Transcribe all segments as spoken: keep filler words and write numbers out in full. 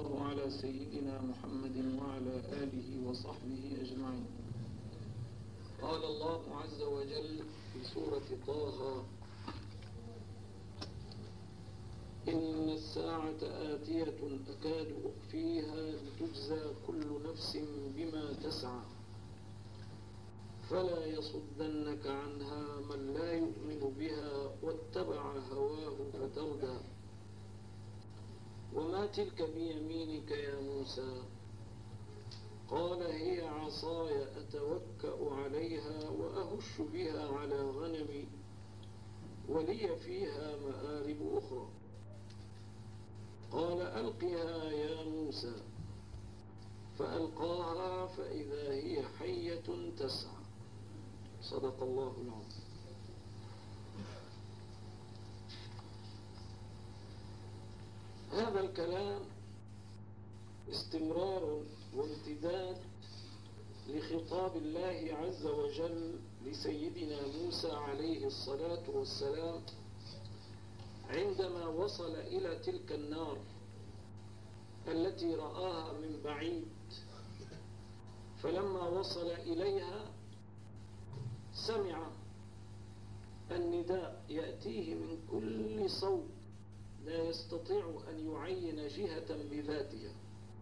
الله على سيدنا محمد وعلى آله وصحبه أجمعين. قال الله عز وجل في سورة طه: إن الساعة آتية أكاد أخفيها لتجزى كل نفس بما تسعى فلا يصدنك عنها من لا يؤمن بها واتبع هواه فتردى. وما تلك بيمينك يا موسى؟ قال هي عصاي أتوكأ عليها وأهش بها على غنمي ولي فيها مآرب أخرى. قال ألقها يا موسى، فألقاها فإذا هي حية تسعى. صدق الله العظيم. هذا الكلام استمرار وامتداد لخطاب الله عز وجل لسيدنا موسى عليه الصلاة والسلام عندما وصل إلى تلك النار التي رآها من بعيد. فلما وصل إليها سمع النداء يأتيه من كل صوب لا يستطيع أن يعين جهة بذاتها.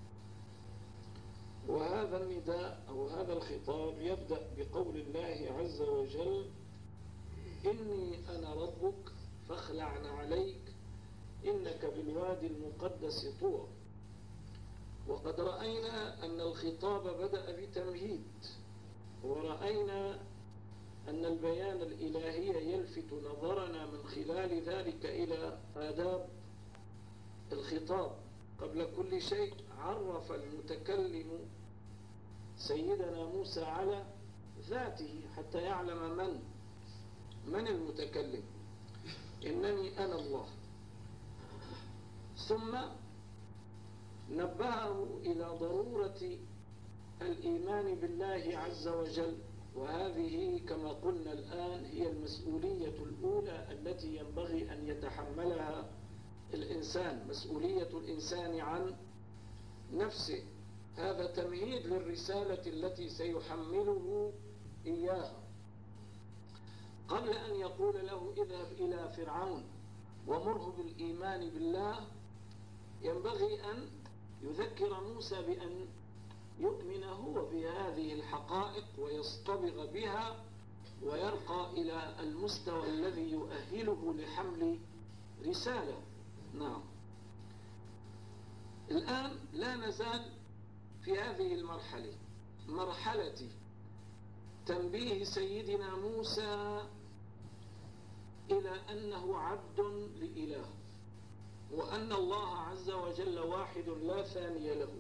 وهذا النداء أو هذا الخطاب يبدأ بقول الله عز وجل: إني أنا ربك فاخلع عليك إنك بالوادي المقدس طوى. وقد رأينا أن الخطاب بدأ بتمهيد، ورأينا أن البيان الإلهي يلفت نظرنا من خلال ذلك إلى آداب الخطاب. قبل كل شيء عرف المتكلم سيدنا موسى على ذاته حتى يعلم من من المتكلم: إنني أنا الله. ثم نبهه إلى ضرورة الإيمان بالله عز وجل، وهذه كما قلنا الآن هي المسؤولية الأولى التي ينبغي أن يتحملها الإنسان، مسؤولية الإنسان عن نفسه. هذا تمهيد للرسالة التي سيحمله إياها. قبل أن يقول له اذهب إلى فرعون ومره بالإيمان بالله، ينبغي أن يذكر موسى بأن يؤمن هو بهذه الحقائق ويصطبغ بها ويرقى إلى المستوى الذي يؤهله لحمل رسالة. نعم. الآن لا نزال في هذه المرحلة، مرحلة تنبيه سيدنا موسى إلى أنه عبد لإله، وأن الله عز وجل واحد لا ثاني له،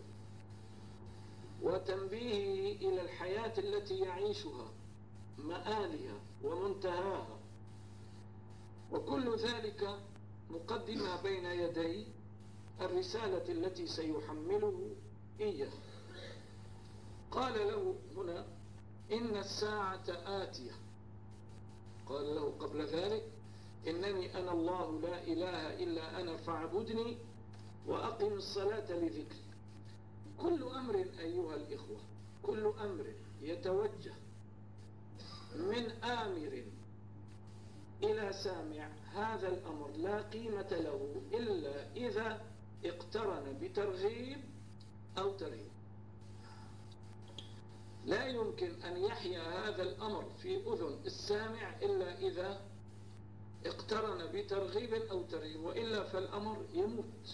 وتنبيه إلى الحياة التي يعيشها، مآلها ومنتهاها، وكل ذلك مقدمة بين يدي الرسالة التي سيحمله إياه. قال له هنا: إن الساعة آتية. قال له قبل ذلك: إنني أنا الله لا إله إلا أنا فاعبدني وأقم الصلاة لذكري. كل أمر أيها الإخوة، كل أمر يتوجه من آمر إلى سامع، هذا الأمر لا قيمة له إلا إذا اقترن بترغيب أو ترهيب. لا يمكن أن يحيا هذا الأمر في أذن السامع إلا إذا اقترن بترغيب أو ترهيب، وإلا فالأمر يموت.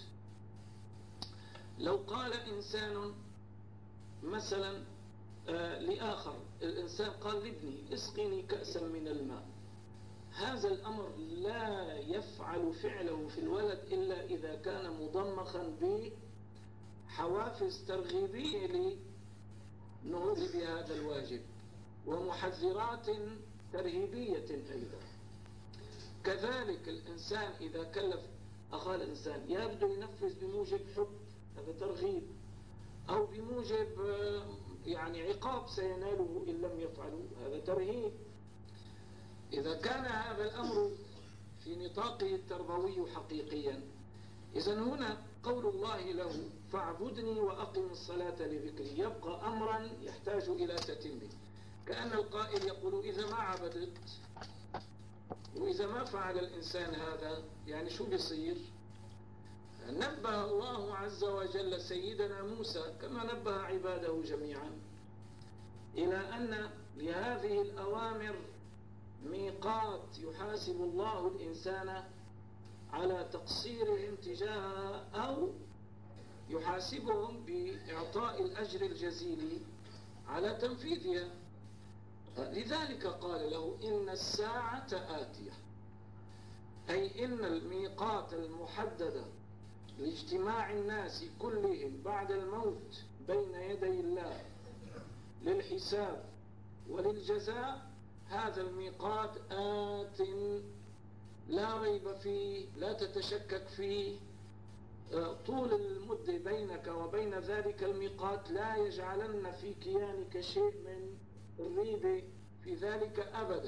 لو قال إنسان مثلا آه لآخر، الإنسان قال لابني اسقني كأسا من الماء، هذا الأمر لا يفعل فعله في الولد إلا إذا كان مضمخا بحوافز ترغيبية لنهوض بهذا الواجب، ومحذرات ترهيبية أيضا. كذلك الإنسان إذا كلف أخاه الإنسان يبدو ينفذ بموجب حب، هذا ترغيب، أو بموجب يعني عقاب سيناله إن لم يفعلوا، هذا ترهيب. إذا كان هذا الأمر في نطاقه التربوي حقيقيا، إذن هنا قول الله له فاعبدني وأقم الصلاة لذكري يبقى أمرا يحتاج إلى تتمه، كأن القائل يقول إذا ما عبدت وإذا ما فعل الإنسان هذا يعني شو بيصير؟ نبه الله عز وجل سيدنا موسى كما نبه عباده جميعا إلى أن لهذه الأوامر ميقات يحاسب الله الإنسان على تقصيرهم تجاهها أو يحاسبهم بإعطاء الأجر الجزيل على تنفيذها. لذلك قال له إن الساعة آتية، أي إن الميقات المحددة لاجتماع الناس كلهم بعد الموت بين يدي الله للحساب وللجزاء، هذا الميقات آت لا ريب فيه، لا تتشكك فيه. طول المدة بينك وبين ذلك الميقات لا يجعلن في كيانك شيء من الريبة في ذلك أبدا.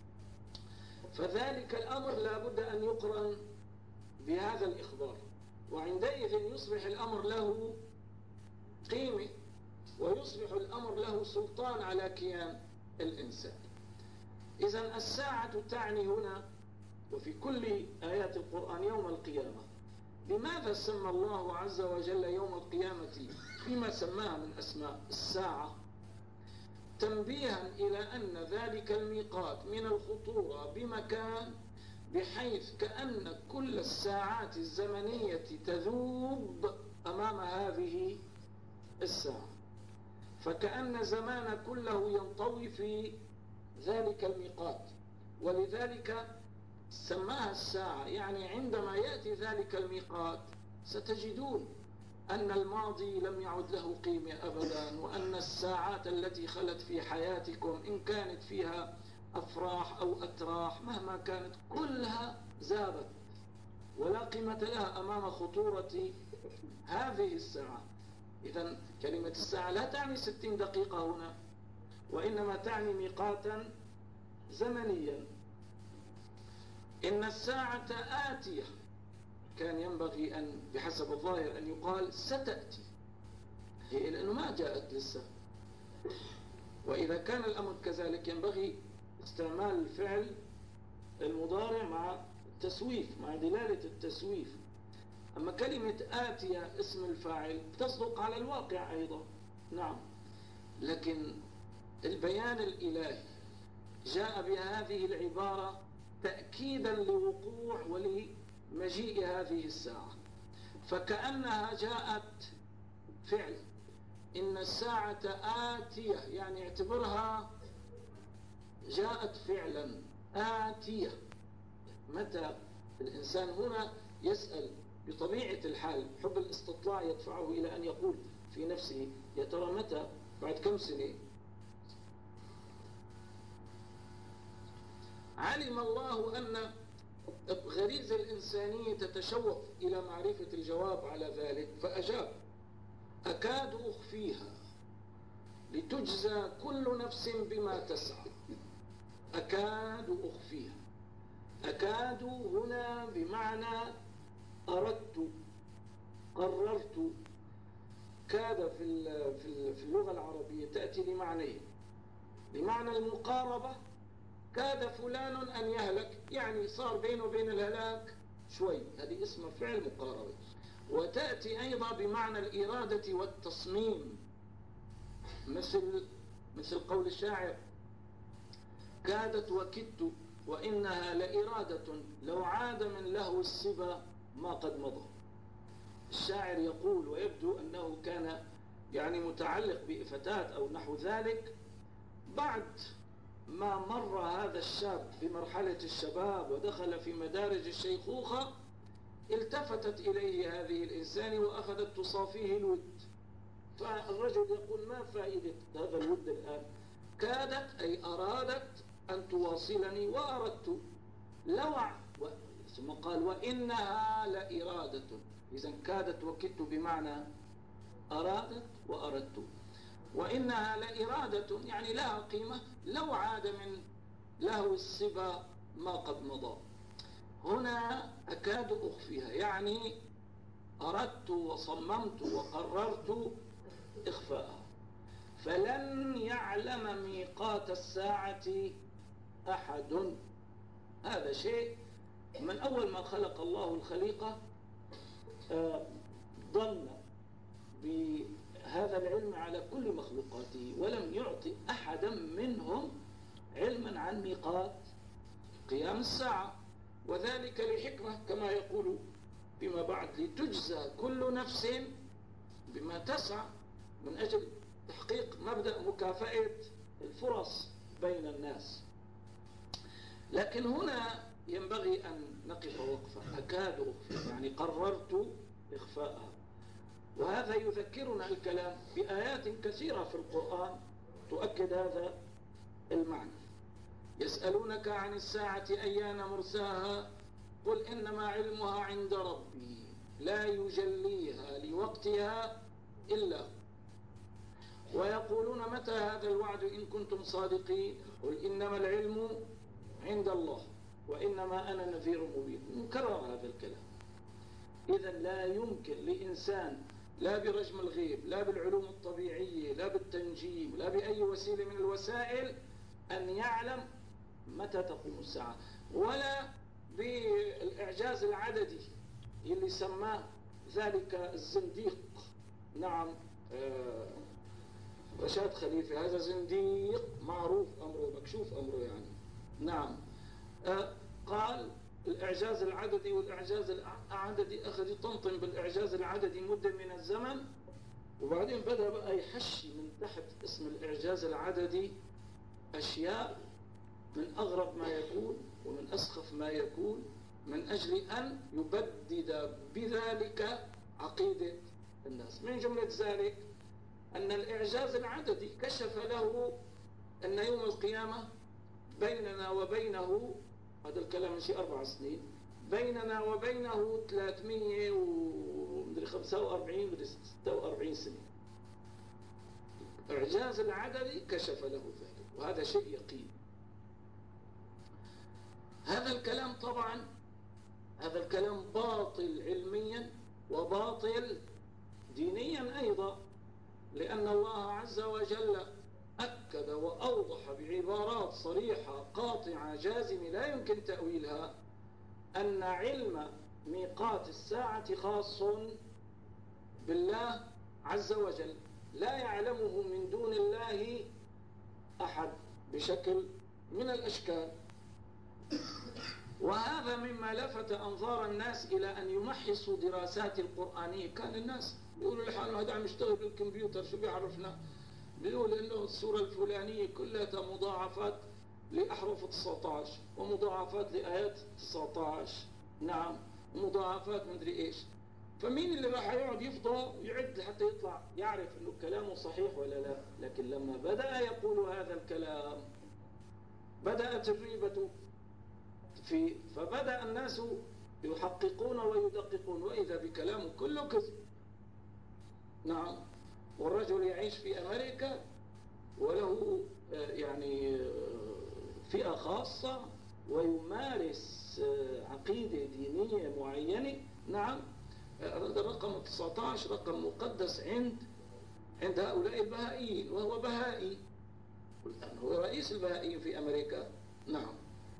فذلك الأمر لا بد أن يقرن بهذا الإخبار، وعندئذ يصبح الأمر له قيمة ويصبح الأمر له سلطان على كيان الإنسان. إذن الساعة تعني هنا وفي كل آيات القرآن يوم القيامة. لماذا سمى الله عز وجل يوم القيامة فيما سماها من أسماء الساعة؟ تنبيها إلى أن ذلك الميقات من الخطورة بمكان بحيث كأن كل الساعات الزمنية تذوب أمام هذه الساعة، فكأن زمان كله ينطوي في ذلك الميقات، ولذلك سماها الساعة. يعني عندما يأتي ذلك الميقات ستجدون أن الماضي لم يعد له قيمة أبدا، وأن الساعات التي خلت في حياتكم إن كانت فيها أفراح أو أتراح مهما كانت كلها زابت ولا قيمة لها أمام خطورة هذه الساعة. إذن كلمة الساعة لا تعني ستين دقيقة هنا، وإنما تعني ميقاتا زمنيا. إن الساعة آتية كان ينبغي أن بحسب الظاهر أن يقال ستأتي، هي لأنه ما جاءت لسه. وإذا كان الأمر كذلك ينبغي استعمال الفعل المضارع مع التسويف، مع دلالة التسويف. أما كلمة آتية اسم الفاعل تصدق على الواقع أيضا، نعم، لكن البيان الإلهي جاء بهذه العبارة تأكيدا لوقوع ولمجيء هذه الساعة، فكأنها جاءت فعل. إن الساعة آتية يعني اعتبرها جاءت فعلا آتية. متى الإنسان هنا يسأل بطبيعة الحال، حب الاستطلاع يدفعه إلى أن يقول في نفسه يا ترى متى، بعد كم سنة؟ علم الله أن غريزة الإنسانية تتشوف إلى معرفة الجواب على ذلك فأجاب أكاد أخفيها لتجزى كل نفس بما تسعى. أكاد أخفيها، أكاد هنا بمعنى أردت، قررت. كاد في اللغة العربية تأتي لمعنيين: لمعنى المقاربة، كاد فلان أن يهلك، يعني صار بينه وبين الهلاك شوي، هذه اسمها فعل مقاربة. وتأتي أيضا بمعنى الإرادة والتصميم، مثل مثل قول الشاعر كادت وكدت وإنها لإرادة لو عاد من لهو الصبا ما قد مضى. الشاعر يقول، ويبدو أنه كان يعني متعلق بفتاة أو نحو ذلك، بعد ما مر هذا الشاب بمرحلة الشباب ودخل في مدارج الشيخوخة التفتت إليه هذه الإنسان وأخذت تصافيه الود. فالرجل يقول ما فائدة هذا الود الآن؟ كادت أي أرادت أن تواصلني وأردت لو و... ثم قال وإنها لإرادة. إذن كادت وكدت بمعنى أرادت وأردت، وإنها لإرادة يعني لها قيمة لو عاد من لهو الصبا ما قد مضى. هنا أكاد أخفيها يعني أردت وصممت وقررت إخفاءها. فلن يعلم ميقات الساعة أحد. هذا شيء من أول ما خلق الله الخليقة ظن بهذا العلم على كل مخلوقاته، ولم يعطي أحدا منهم علما عن ميقات قيام الساعة، وذلك لحكمة كما يقول فيما بعد: لتجزى كل نفس بما تسعى، من أجل تحقيق مبدأ مكافأة الفرص بين الناس. لكن هنا ينبغي أن نقف وقفة، أكاد أخفي، يعني قررت إخفاءها. وهذا يذكرنا الكلام بآيات كثيرة في القرآن تؤكد هذا المعنى. يسألونك عن الساعة أيان مرساها قل إنما علمها عند ربي لا يجليها لوقتها إلا هو ويقولون متى هذا الوعد إن كنتم صادقين قل إنما العلم عند الله وإنما أنا نذير مبين. نكرر هذا الكلام. إذا لا يمكن لإنسان لا برجم الغيب، لا بالعلوم الطبيعية، لا بالتنجيم، لا بأي وسيلة من الوسائل أن يعلم متى تقوم الساعة، ولا بالإعجاز العددي اللي سماه ذلك الزنديق. نعم، آه رشاد خليفة هذا زنديق معروف أمره، مكشوف أمره يعني. نعم، آه قال الإعجاز العددي، والإعجاز العددي أخذ يطنطن بالإعجاز العددي مدة من الزمن، وبعدين بدأ بقى يحشي من تحت اسم الإعجاز العددي أشياء من أغرب ما يكون ومن أسخف ما يكون، من أجل أن يبدد بذلك عقيدة الناس. من جملة ذلك أن الإعجاز العددي كشف له أن يوم القيامة بيننا وبينه، هذا الكلام من شيء أربع سنين، بيننا وبينه ثلاثمية وخمسة وأربعين ستة وأربعين سنة. الإعجاز العددي كشف له ذلك، وهذا شيء يقين. هذا الكلام طبعا هذا الكلام باطل علميا وباطل دينيا أيضا، لأن الله عز وجل أكد وأوضح بعبارات صريحة قاطعة جازمة لا يمكن تأويلها أن علم ميقات الساعة خاص بالله عز وجل، لا يعلمه من دون الله أحد بشكل من الأشكال. وهذا مما لفت أنظار الناس إلى أن يمحصوا دراسات القرآنية. كان الناس بيقولوا لحالهم هذا عم يشتغل بالكمبيوتر، شو بيعرفنا؟ بيقول إنه السورة الفلانية كلها مضاعفات لأحرف تسعة عشر ومضاعفات لآيات تسعة عشر، نعم، ومضاعفات مدري إيش. فمين اللي راح يقعد يفضى ويعد حتى يطلع يعرف إنه كلامه صحيح ولا لا؟ لكن لما بدأ يقول هذا الكلام بدأت الريبة في فبدأ الناس يحققون ويدققون، وإذا بكلامه كله كذب. نعم، والرجل يعيش في أمريكا وله يعني فئة خاصة ويمارس عقيدة دينية معينة. نعم، هذا الرقم تسعة عشر رقم مقدس عند عند هؤلاء البهائيين، وهو بهائي، هو رئيس البهائيين في أمريكا. نعم،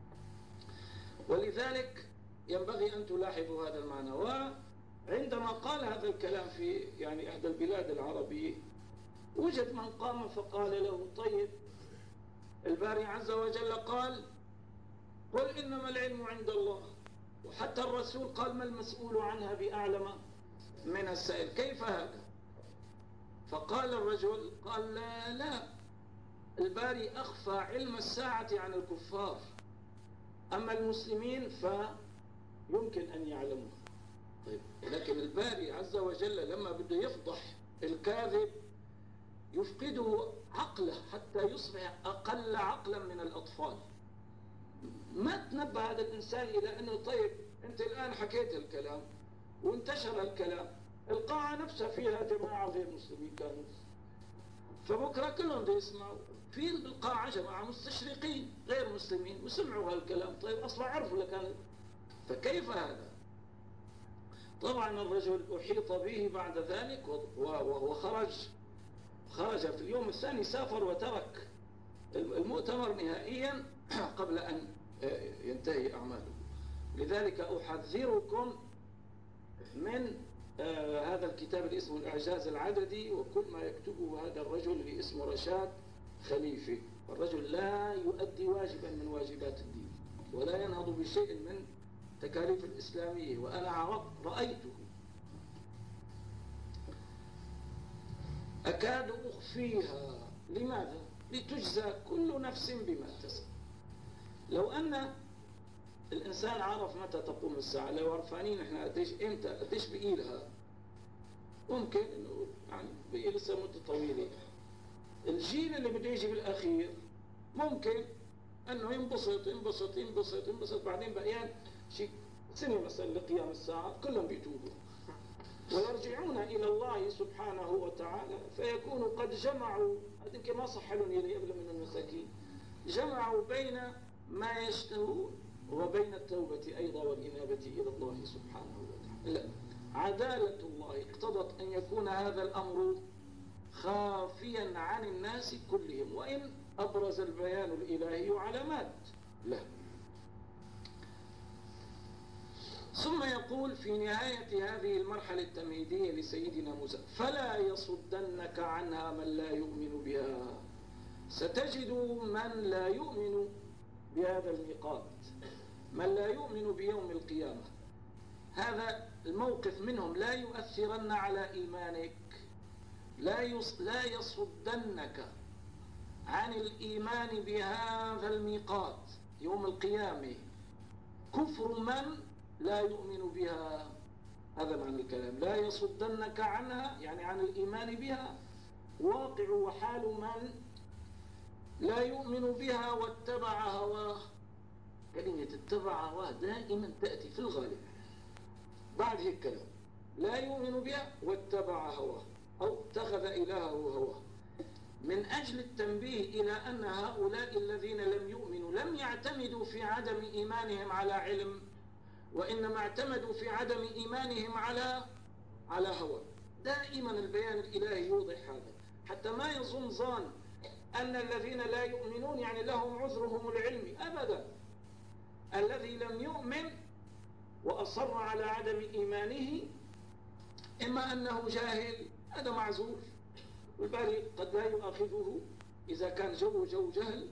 ولذلك ينبغي أن تلاحظوا هذا المعنى. وعندما قال هذا الكلام في يعني إحدى البلاد العربية، وجد من قام فقال له: طيب، الباري عز وجل قال: قل إنما العلم عند الله، وحتى الرسول قال: ما المسؤول عنها بأعلم من السائل، كيف هذا؟ فقال الرجل، قال: لا لا، الباري أخفى علم الساعة عن الكفار، أما المسلمين فيمكن أن يعلموها. طيب، لكن الباري عز وجل لما بده يفضح الكاذب يفقده عقله حتى يصبح أقل عقلا من الأطفال. ما تنبه هذا الإنسان إلى أنه طيب أنت الآن حكيت الكلام وانتشر الكلام، القاعة نفسها فيها جماعة غير مسلمين كانوا، فبكرة كلهم بده يسمعوا في القاعة جماعة مستشرقين غير مسلمين وسمعوا هالكلام. طيب أصلا عرفوا لكان، فكيف هذا؟ طبعا الرجل أحيط به بعد ذلك وهو خرج خرج في اليوم الثاني، سافر وترك المؤتمر نهائيا قبل أن ينتهي أعماله. لذلك أحذركم من آه هذا الكتاب اللي اسمه الإعجاز العددي وكل ما يكتبه هذا الرجل اللي اسمه رشاد خليفة. الرجل لا يؤدي واجبا من واجبات الدين ولا ينهض بشيء من تكاليف الإسلامية، وأنا رأيته. أكاد أخفيها. لماذا؟ لتجزى كل نفس بما تسعى. لو أن الإنسان عرف متى تقوم الساعة، لو عرفانين إحنا قديش إمتى قديش بقيلها، ممكن إنه يعني بقي لسه مدة طويلة. الجيل اللي بده يجي بالأخير ممكن إنه ينبسط ينبسط ينبسط ينبسط بعدين بقيان شيء سنة مثلا لقيام الساعة كلهم بيتوبوا ويرجعون إلى الله سبحانه وتعالى، فيكونوا قد جمعوا، هذا ما صح لهم يلي قبل من المساكين، جمعوا بين ما يشتهون وبين التوبة أيضا والإنابة إلى الله سبحانه وتعالى. لا. عدالة الله اقتضت أن يكون هذا الأمر خافيا عن الناس كلهم، وإن أبرز البيان الإلهي علامات له. ثم يقول في نهاية هذه المرحلة التمهيدية لسيدنا موسى: فلا يصدنك عنها من لا يؤمن بها. ستجد من لا يؤمن بهذا الميقات، من لا يؤمن بيوم القيامة. هذا الموقف منهم لا يؤثرن على إيمانك، لا لا يصدنك عن الإيمان بهذا الميقات يوم القيامة كفر من لا يؤمن بها. هذا معنى الكلام. لا يصدنك عنها يعني عن الإيمان بها، واقع وحال من لا يؤمن بها واتبع هواه. كلمة اتبع هواه دائما تأتي في الغالب بعد هيك كلام. لا يؤمن بها واتبع هواه أو اتخذ إلهه هواه، من أجل التنبيه إلى أن هؤلاء الذين لم يؤمنوا لم يعتمدوا في عدم إيمانهم على علم، وإنما اعتمدوا في عدم إيمانهم على على هوى. دائما البيان الإلهي يوضح هذا، حتى ما يظن ظان أن الذين لا يؤمنون يعني لهم عذرهم العلمي. أبدا. الذي لم يؤمن وأصر على عدم إيمانه إما أنه جاهل، هذا معذور، والباري قد لا يؤاخذه إذا كان جو جو جهل،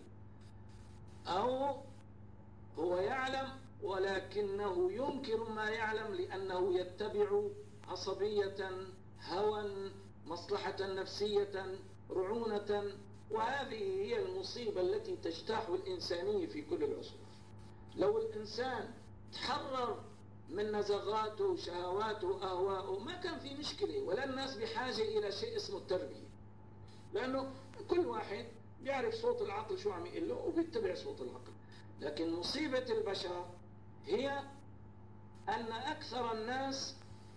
أو هو يعلم ولكنه ينكر ما يعلم لأنه يتبع عصبية، هوى، مصلحة نفسية، رعونة. وهذه هي المصيبة التي تجتاح الإنسانية في كل العصور. لو الإنسان تحرر من نزغاته شهواته أهواءه ما كان في مشكلة، ولا الناس بحاجة إلى شيء اسمه التربية، لأنه كل واحد بيعرف صوت العقل شو عم يقول له وبيتبع صوت العقل. لكن مصيبة البشر هي أن أكثر الناس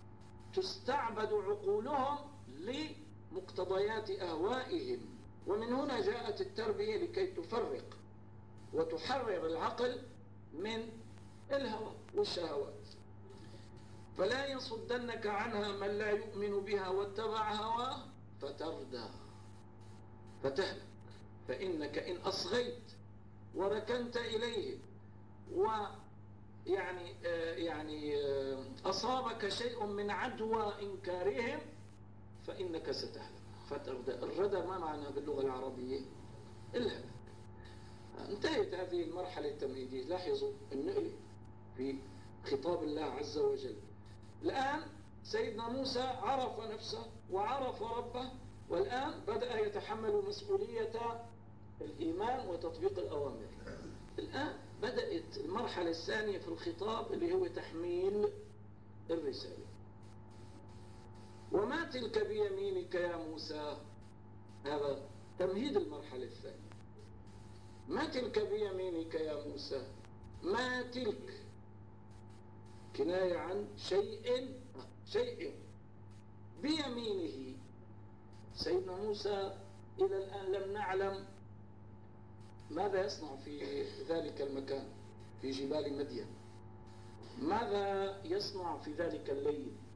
تستعبد عقولهم لمقتضيات أهوائهم، ومن هنا جاءت التربية لكي تفرق وتحرر العقل من الهوى والشهوات. فلا يصدنك عنها من لا يؤمن بها واتبع هواه فتردى فتهلك، فإنك إن أصغيت وركنت إليه ويعني آه يعني آه أصابك شيء من عدوى إنكارهم فإنك ستهلك. فتردى، الردى ما معنى باللغة العربية؟ الهلك. انتهت هذه المرحلة التمهيدية. لاحظوا النقل في خطاب الله عز وجل. الآن سيدنا موسى عرف نفسه وعرف ربه، والآن بدأ يتحمل مسؤولية الإيمان وتطبيق الأوامر. الآن بدأت المرحلة الثانية في الخطاب اللي هو تحميل الرسالة. وما تلك بيمينك يا موسى؟ هذا تمهيد المرحلة الثانية. ما تلك بيمينك يا موسى؟ ما تلك كناية عن شيء شيء بيمينه. سيدنا موسى إلى الآن لم نعلم ماذا يصنع في ذلك المكان في جبال مدين، ماذا يصنع في ذلك الليل،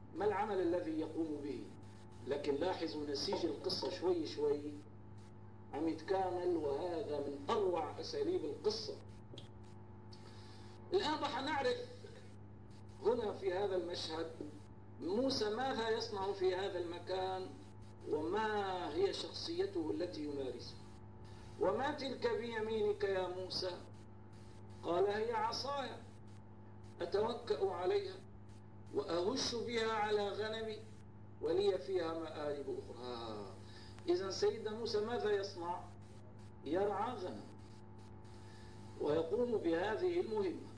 العمل الذي يقوم به. لكن لاحظوا نسيج القصة شوي شوي عم يتكامل، وهذا من أروع أساليب القصة. الآن راح نعرف هنا في هذا المشهد موسى ماذا يصنع في هذا المكان، وما هي شخصيته التي يمارسها. وما تلك بيمينك يا موسى؟ قال هي عصاي أتوكأ عليها وأهش بها على غنمي ولي فيها مآرب أخرى. إذن سيدنا موسى ماذا يصنع؟ يرعى غنم ويقوم بهذه المهمة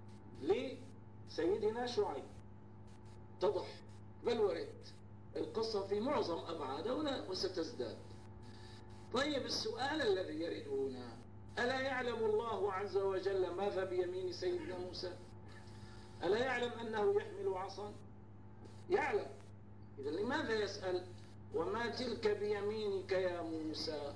لسيدنا شعيب. اتضح بل ورد القصة في معظم أبعادها وستزداد. طيب السؤال الذي يرد هنا، ألا يعلم الله عز وجل ماذا بيمين سيدنا موسى؟ ألا يعلم أنه يحمل عصا؟ يعلم. إذا لماذا يسأل وما تلك بيمينك يا موسى؟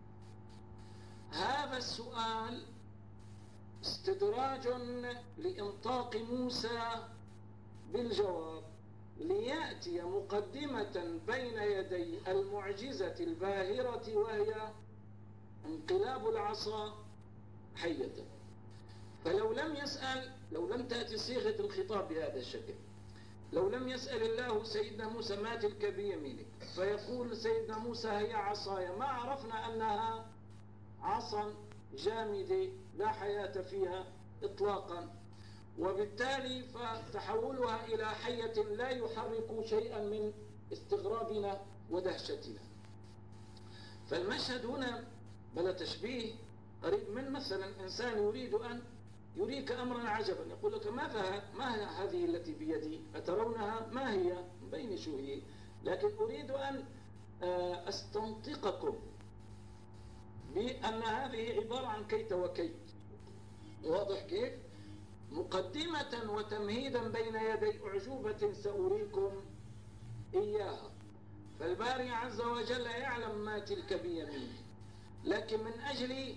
هذا السؤال استدراج لإنطاق موسى بالجواب، ليأتي مقدمة بين يدي المعجزة الباهرة، وهي انقلاب العصا حية. فلو لم يسأل، لو لم تأتي صيغة الخطاب بهذا الشكل، لو لم يسأل الله سيدنا موسى ما تلك بيمينك فيقول سيدنا موسى هي عصاي، ما عرفنا أنها عصا جامدة لا حياة فيها إطلاقا، وبالتالي فتحولها إلى حية لا يحرك شيئا من استغرابنا ودهشتنا. فالمشهد هنا بلا تشبيه قريب من مثلا إنسان يريد أن يريك أمرا عجبا، يقول لك ماذا ما هذه التي بيدي؟ أترونها؟ ما هي؟ بين شو هي؟ لكن أريد أن أستنطقكم بأن هذه عبارة عن كيت وكيت. واضح كيف؟ مقدمة وتمهيدا بين يدي أعجوبة سأريكم إياها. فالباري عز وجل يعلم ما تلك بيمينه، لكن من أجل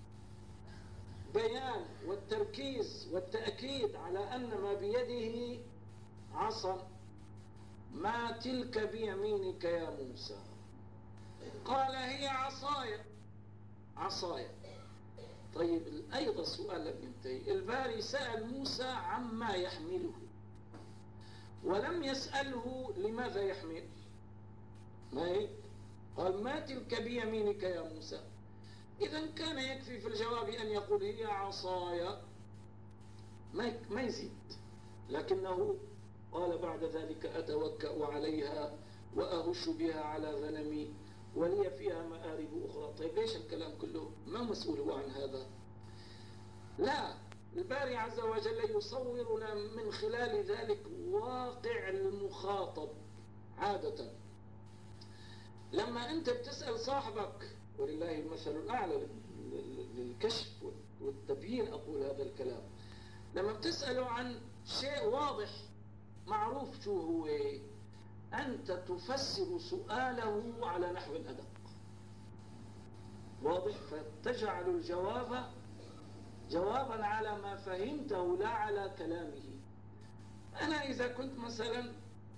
بيان والتركيز والتأكيد على أن ما بيده عصا، ما تلك بيمينك يا موسى؟ قال هي عصاي. عصاي. طيب أيضا السؤال لم ينتهي، الباري سأل موسى عما يحمله ولم يسأله لماذا يحمل. ما هيك؟ قال ما تلك بيمينك يا موسى. إذا كان يكفي في الجواب أن يقول هي عصاي، ما يزيد، لكنه قال بعد ذلك أتوكأ عليها وأهش بها على غنمي ولي فيها مآرب أخرى. طيب ليش الكلام كله؟ ما مسؤول هو عن هذا؟ لا، الباري عز وجل يصورنا من خلال ذلك واقع المخاطب. عادة لما أنت بتسأل صاحبك، ولله المثل الأعلى للكشف والتبيين أقول هذا الكلام، لما بتسأله عن شيء واضح معروف شو هو، أنت تفسر سؤاله على نحو أدق. واضح؟ فتجعل الجواب جوابا على ما فهمته لا على كلامه. أنا إذا كنت مثلا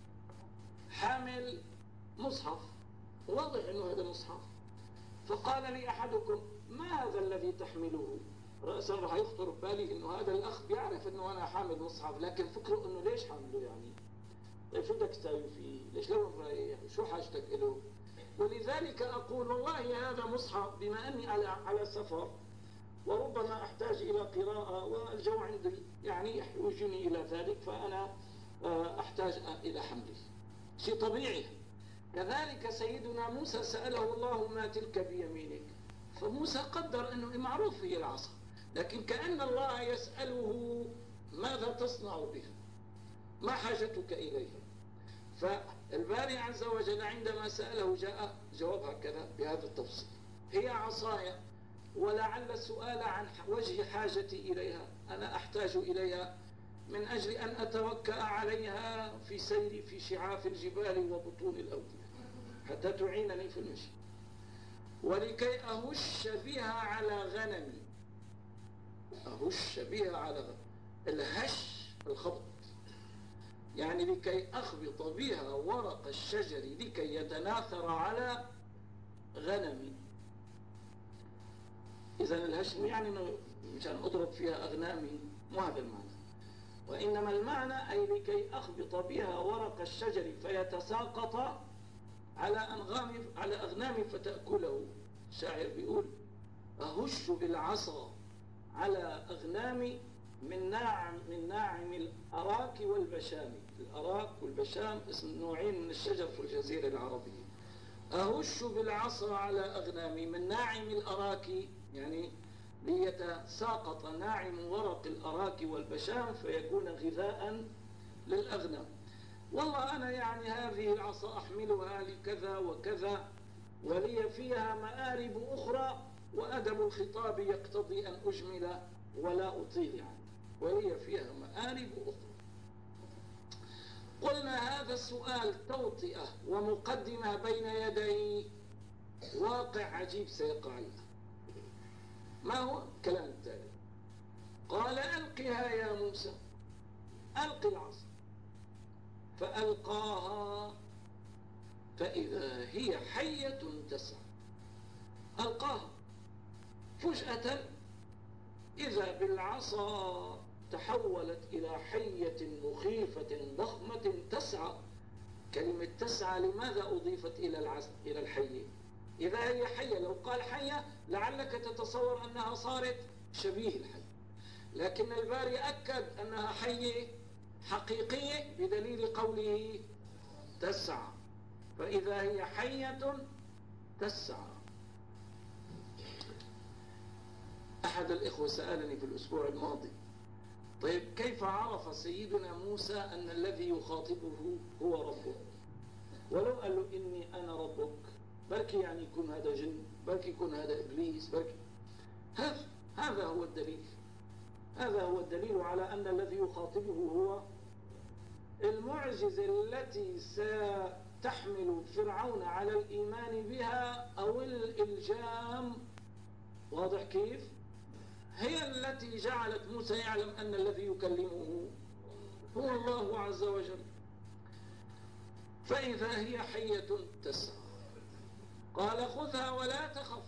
حامل مصحف، واضح أنه هذا مصحف، فقال لي أحدكم ما هذا الذي تحمله؟ رأسا راح يخطر ببالي أنه هذا الأخ بيعرف أنه أنا حامل مصحف، لكن فكره أنه ليش حامله يعني؟ طيب شو بدك تساوي فيه؟ ليش لو رايح؟ شو حاجتك له؟ ولذلك أقول والله هذا مصحف بما أني على على سفر وربما أحتاج إلى قراءة والجو عندي يعني يحوجني إلى ذلك، فأنا أحتاج إلى حمله، شيء طبيعي. كذلك سيدنا موسى سأله الله ما تلك بيمينك، فموسى قدر أنه معروف هي العصا، لكن كأن الله يسأله ماذا تصنع بها؟ ما حاجتك إليها؟ فالباري عز وجل عندما سأله جاء جواب هكذا بهذا التفصيل، هي عصاي، ولعل السؤال عن وجه حاجتي إليها، أنا أحتاج إليها من أجل أن أتوكأ عليها في سيري في شعاف الجبال وبطون الأودية حتى تعينني في المشي، ولكي أهش بها على غنمي. أهش بها على غنمي، الهش الخبط. يعني لكي أخبط بها ورق الشجر لكي يتناثر على غنمي. إذن الهشم يعني مشان أضرب فيها أغنامي، مو هذا المعنى، وإنما المعنى أي لكي أخبط بها ورق الشجر فيتساقط على أنغام على أغنامي فتأكله. الشاعر بيقول: أهش بالعصا على أغنامي من ناعم من ناعم الأراك والبشام. الأراك والبشام اسم نوعين من الشجر في الجزيرة العربية. أهش بالعصا على أغنامي من ناعم الأراك، يعني ليتساقط ناعم ورق الأراك والبشام فيكون غذاء للأغنام. والله أنا يعني هذه العصا أحملها لكذا وكذا ولي فيها مآرب أخرى، وأدب الخطاب يقتضي أن أجمل ولا أطيل، يعني ولي فيها مآرب أخرى. قلنا هذا السؤال توطئة ومقدمة بين يدي واقع عجيب سيقع لنا. ما هو الكلام التالي؟ قال: ألقها يا موسى. ألق العصا. فألقاها فإذا هي حية تسعى. ألقاها فجأة إذا بالعصا تحولت إلى حية مخيفة ضخمة تسعى. كلمة تسعى لماذا أضيفت إلى العصا إلى الحية؟ إذا هي حية، لو قال حية لعلك تتصور أنها صارت شبيه الحية، لكن الباري أكد أنها حية حقيقية بدليل قوله تسعى. فإذا هي حية تسعى. أحد الإخوة سألني في الأسبوع الماضي: طيب كيف عرف سيدنا موسى أن الذي يخاطبه هو ربه؟ ولو قال له إني أنا ربك، بركي يعني يكون هذا جن، بركي يكون هذا إبليس، بركي. هذا هذا هو الدليل. هذا هو الدليل على أن الذي يخاطبه هو المعجزة التي ستحمل فرعون على الإيمان بها أو الإلجام. واضح كيف؟ هي التي جعلت موسى يعلم أن الذي يكلمه هو الله عز وجل. فإذا هي حية تسعى قال: خذها ولا تخف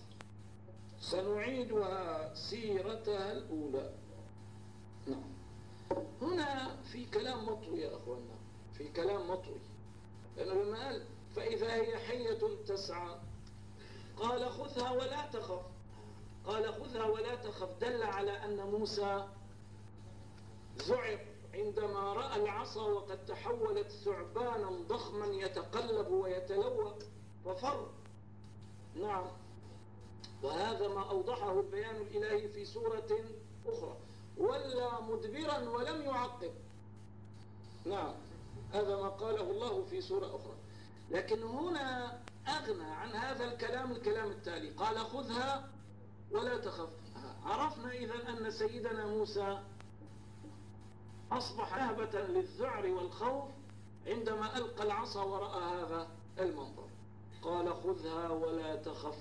سنعيدها سيرتها الأولى. نعم، هنا في كلام مطوي يا أخوانا، في كلام مطوي، لأنه لما قال فإذا هي حية تسعى قال خذها ولا تخف، قال خذها ولا تخف دل على أن موسى ذعر عندما رأى العصا وقد تحولت ثعبانا ضخما يتقلب ويتلوى ففر. نعم، وهذا ما أوضحه البيان الإلهي في سورة أخرى: ولا مدبرا ولم يعقب. نعم، هذا ما قاله الله في سورة أخرى. لكن هنا أغنى عن هذا الكلام الكلام التالي: قال خذها ولا تخف. عرفنا إذن أن سيدنا موسى أصبح نهبة للذعر والخوف عندما ألقى العصا ورأى هذا المنظر. قال خذها ولا تخف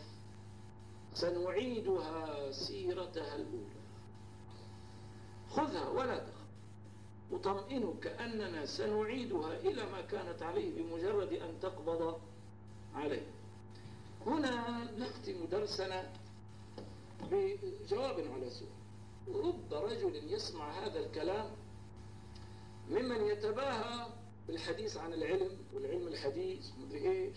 سنعيدها سيرتها الأولى. خذها ولا تخف، أطمئنك أننا سنعيدها إلى ما كانت عليه بمجرد أن تقبض عليه. هنا نختم درسنا بجواب على سؤال. رب رجل يسمع هذا الكلام ممن يتباهى بالحديث عن العلم والعلم الحديث مدري ايش،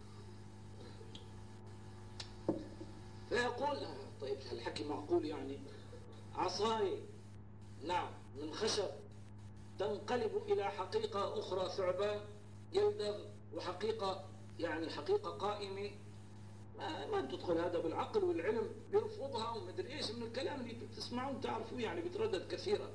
فيقول طيب هالحكي معقول؟ يعني عصاي نعم من خشب تنقلب إلى حقيقة أخرى ثعبان يلدغ، وحقيقة يعني حقيقة قائمة، ما, ما تدخل هذا بالعقل، والعلم بيرفضها ومدري ايش من الكلام اللي بتسمعون تعرفوه يعني بيتردد كثيرا.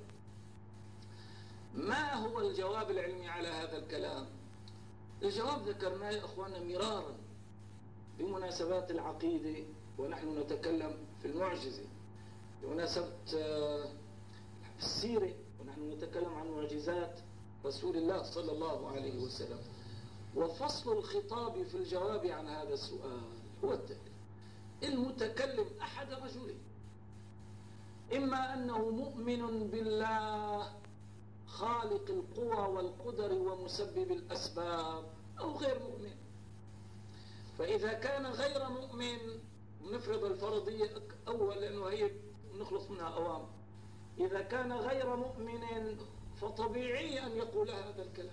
ما هو الجواب العلمي على هذا الكلام؟ الجواب ذكرناه يا أخوانا مرارا بمناسبات العقيدة ونحن نتكلم في المعجزة، بمناسبة السيرة ونحن نتكلم عن معجزات رسول الله صلى الله عليه وسلم. وفصل الخطاب في الجواب عن هذا السؤال هو التالي: المتكلم أحد رجلين، إما أنه مؤمن بالله خالق القوى والقدر ومسبب الأسباب أو غير مؤمن. فإذا كان غير مؤمن، نفرض الفرضية أول لأنه هي نخلص منها أوام، إذا كان غير مؤمن فطبيعي أن يقول هذا الكلام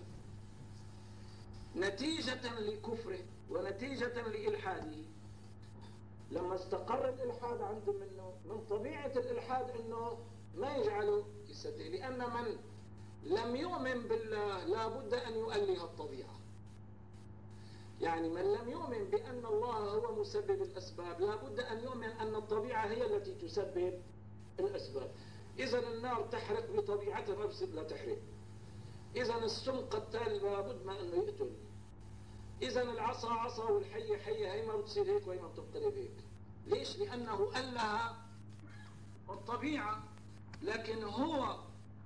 نتيجة لكفره ونتيجة لإلحاده. لما استقر الإلحاد عنده منه، من طبيعة الإلحاد أنه ما يجعله يصدق، لأن من لم يؤمن بالله لا بد أن يؤله الطبيعة. يعني من لم يؤمن بأن الله هو مسبب الأسباب لا بد أن يؤمن أن الطبيعة هي التي تسبب الأسباب. إذا النار تحرق بطبيعتها ما بصير لا تحرق. إذا السم قتال لا بد ما أنه يقتل. إذا العصا عصا والحية حية، هي ما بتصير هيك وهي ما بتنقلب هيك. ليش؟ لأنه ألها الطبيعة. لكن هو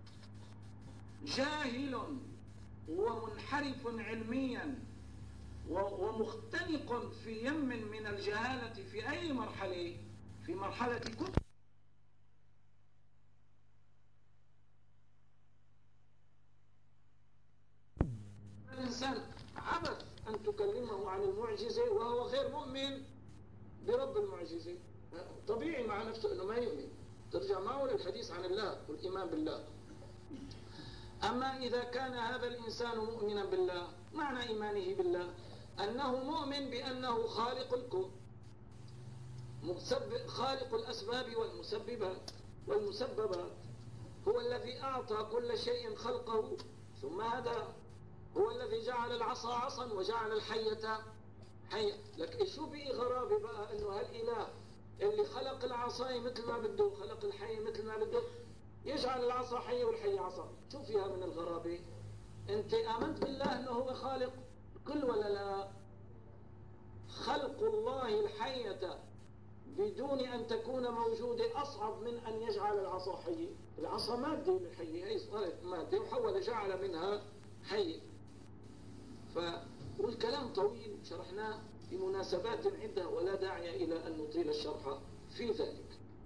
جاهل ومنحرف علميا ومختنق في يم من الجهالة في أي مرحلة، في مرحلة كفر. الإنسان عبث أن تكلمه عن المعجزة وهو غير مؤمن برب المعجزة. طبيعي مع نفسه أنه ما يؤمن، ترجع معه للحديث عن الله والإيمان بالله. أما إذا كان هذا الإنسان مؤمنا بالله، معنى إيمانه بالله أنه مؤمن بأنه خالق الكون، خالق الأسباب والمسببات والمسببات، هو الذي أعطى كل شيء خلقه ثم هدى، هو الذي جعل العصا عصا وجعل الحية حية. لك شو بقي غرابة بقى أنه هالإله اللي خلق العصاية مثل ما بده وخلق الحية مثل ما بده يجعل العصا حية والحية عصا؟ شو فيها من الغرابة؟ أنت آمنت بالله أنه هو خالق كل ولا لا؟ خلق الله الحية بدون أن تكون موجودة أصعب من أن يجعل العصا حية. العصا مادة والحية هي صارت مادة وحول جعل منها حية. ف... والكلام طويل شرحناه بمناسبات عدة ولا داعي إلى أن نطيل الشرح في ذلك.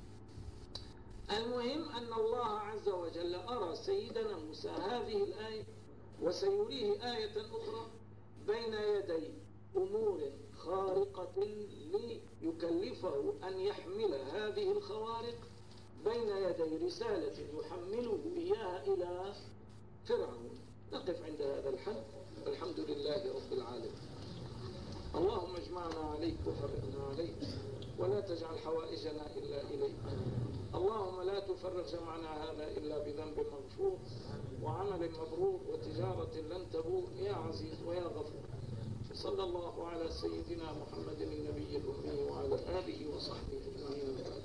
المهم أن الله عز وجل أرى سيدنا موسى هذه الآية وسيريه آية أخرى بين يدي أمور خارقة ليكلفه أن يحمل هذه الخوارق بين يدي رسالة يحمله إياها إلى فرعون. نقف عند هذا الحد. الحمد لله رب العالمين. اللهم اجمعنا عليك وفرقنا عليك ولا تجعل حوائجنا إلا إليك. اللهم لا تفرق جمعنا هذا إلا بذنب مغفور وعمل مبرور وتجارة لن تبور يا عزيز ويا غفور. صلى الله على سيدنا محمد النبي الأمي وعلى آله وصحبه أجمعين.